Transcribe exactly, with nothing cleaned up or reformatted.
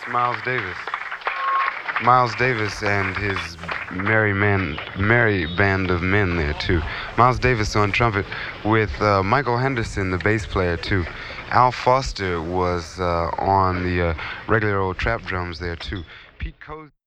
Miles Davis. Miles Davis and his merry man, merry band of men there too. Miles Davis on trumpet with uh, Michael Henderson, the bass player too. Al Foster was uh, on the uh, regular old trap drums there too. Pete Cozy.